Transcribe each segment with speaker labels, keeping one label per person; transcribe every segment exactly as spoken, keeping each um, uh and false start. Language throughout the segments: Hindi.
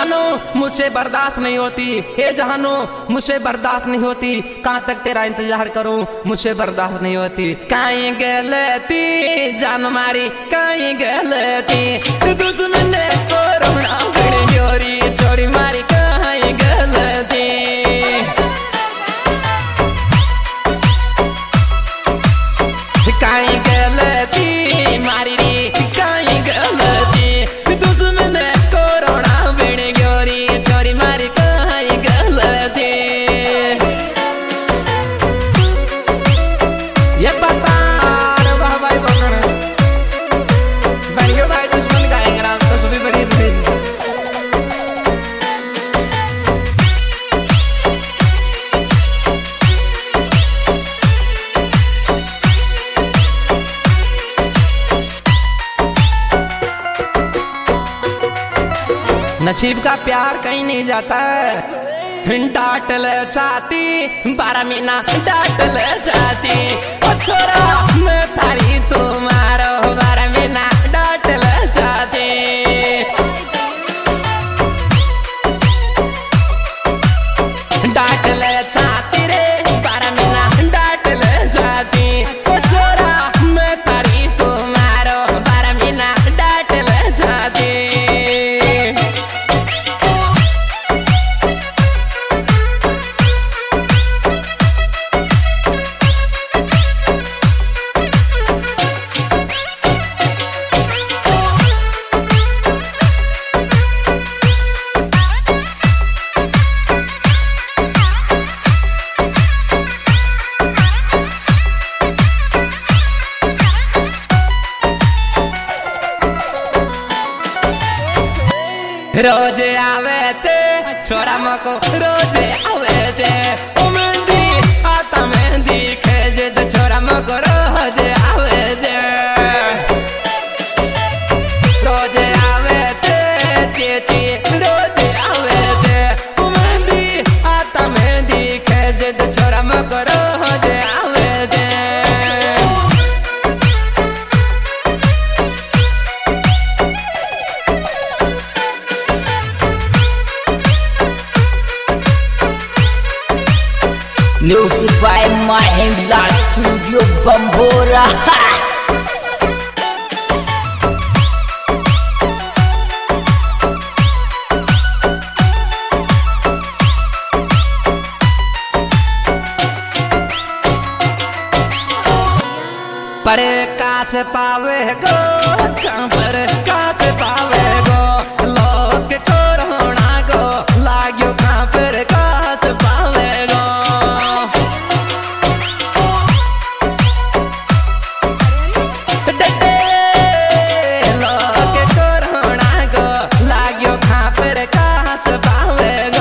Speaker 1: जहानो मुझसे बर्दाश्त नहीं होती, हे जहानो मुझसे बर्दाश्त नहीं होती, कहाँ तक तेरा इंतजार करूं, मुझसे बर्दाश्त नहीं होती। कहीं गलती जान मारी, कहीं गलती दुश्मन ने कोरोना जोरी छोरी मारी, कहीं गलती कहीं गलती मारी रे, कहीं गलती दुश्मन ने कोरोना बिन जोरी छोरी मारी, कहीं गलती ये पता वाह भाई बंगड़ बन गयो भाई, दुश्मन गाएंगे राम तो सुबह बड़ी बड़ी। नसीब का प्यार कहीं नहीं जाता है, डांट ले चाहती बारह महीना डांट ले चाहती, ओ छोरा मैं थारी तुम्हारो बारह महीना डांट ले चाहती। डांट ले चाहती रे बारह महीना डांट ले चाहती, ओ छोरा मैं थारी तुम्हारो बारह महीना डांट ले चाहती। रोज आवे थे छोरा मको रोज आवे थे, ओ मेहंदी आता मेहंदी खेजे तो छोरा मको रोज आवे थे। रोज आवे थे चेची रोज आवे थे, ओ मेहंदी आता मेहंदी खेजे तो छोरा मको रोज आवे थे।
Speaker 2: Music by Mahindra Studio Bambora.
Speaker 1: पर काश पावे गो, पर काश पावे गो, लोग कोरोना गो लाग्यो कहाँ पर काश पावे गो। लोग कोरोना गो लाग्यो कहाँ पर काश पावे गो।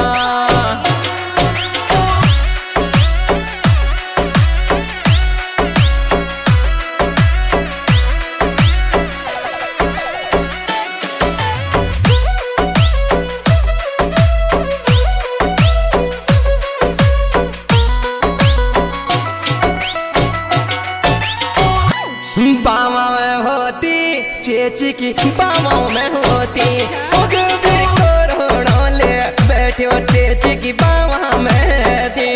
Speaker 1: बामा में होती चेची की बामा में होती, भी कोरोना ले बैठे हो चेची की बामा में थी।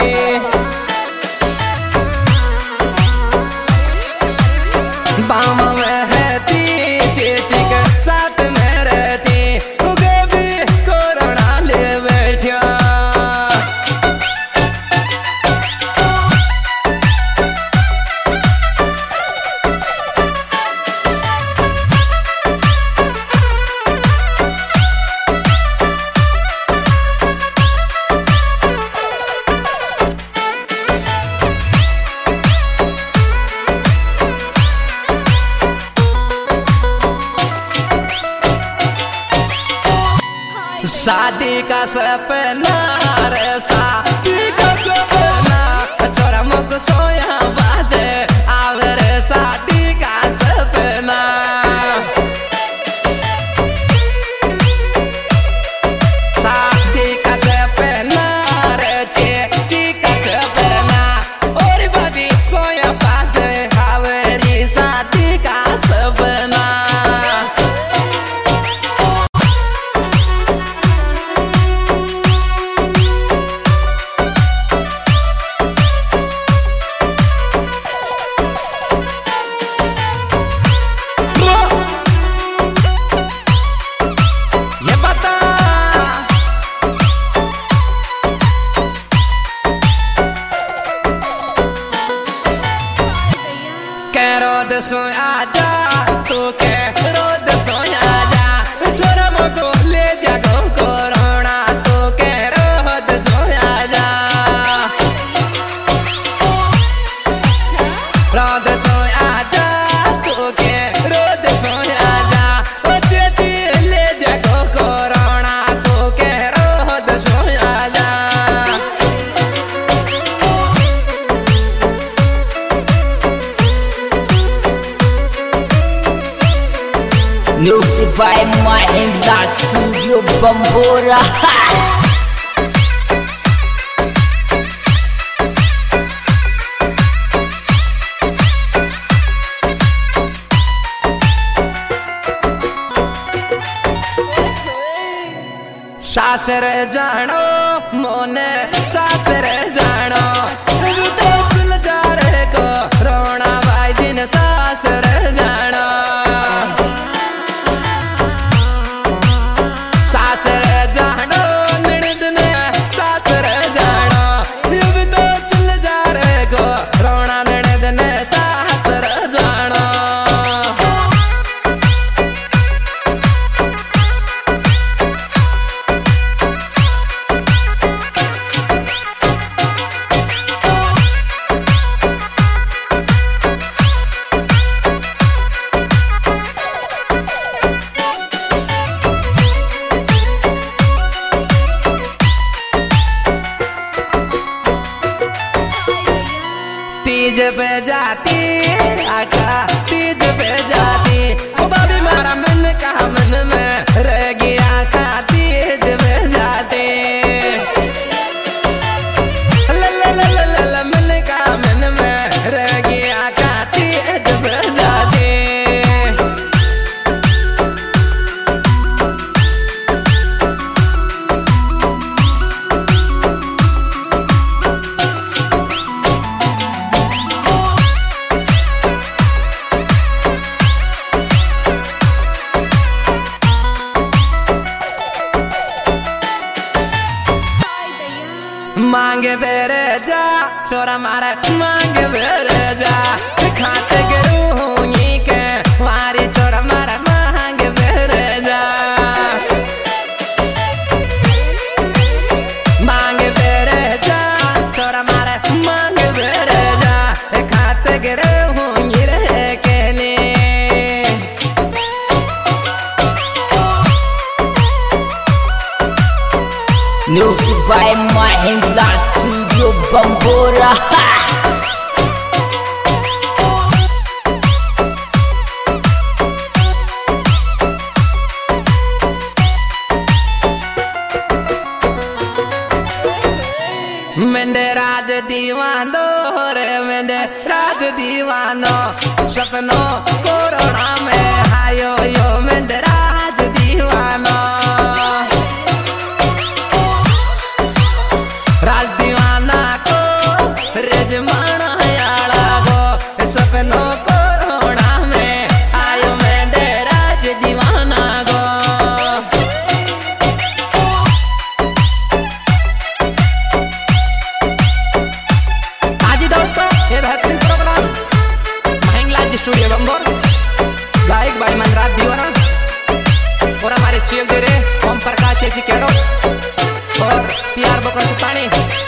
Speaker 1: बामा में रहती चेची के साथ में रहती, भी कोरोना ले बैठे। शादी का सपना रे शादी का सपना, छोरा मुझको सोया बाजे आवे रे शादी का सपना। शादी का सपना रे चेची का सपना, और बाबी सोया बाजे आवे रे शादी का सपना। सो आजा तो के रोद सो आजा छोरा मको ले जा गो कोरोना तो के रोद सो आजा रोद सो आजा तो के रोद सो आजा चेती ले जा गो कोरोना तो के रोद सो आजा
Speaker 2: Music by Mahindra Studio Bambora.
Speaker 1: सासर जानो मोने सासर जानो तो चल जा रे को रोना भाई दिन सासर जानो सासर जानो ननद ने सासर जानो अब तो चल जा रे को रोना ननद ने सासर जानो तीज पे जाती आका तीज पे जाती ओ बाबी मारा मन का मन में रह गया का तीज पे जाती ला ला ला ला ला ला मन का मन में रह गया का तीज पे जाती मांगे बेरे जा छोरा मारे मांगे बेरे जा खाते के रूही के मारी छोरा मारा मांगे बेरे जा मांगे बेरे जा छोरा मारे मांगे बेरे जा खाते के रूही रे के लिए
Speaker 2: Music by Mahindra Studio Bambora.
Speaker 1: मेंदे राज दीवानो रे मेंदे राज दीवानो सपनों कोरोना में आयो यो मेंदे राज दीवानो राज दीवाना को रेजमाना याला गो सपनों कोरोना में आयो मेंदे राज दीवाना गो आज दोस्तों ये बेहतरीन प्रोग्राम महिंद्रा स्टूडियो बंबोर गायक भाई मनराज दीवाना और हमारे शेख दे रहे ओम प्रकाश जी केड़ो और प्यार बकरा सुतानी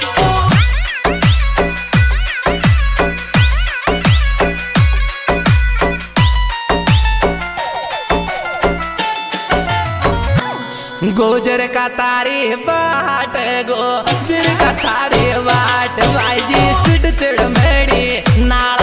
Speaker 1: गोजर का तारी बाट गोजर का तारी बाट भाई जी चिड़ चिड़ मेड़ी नाल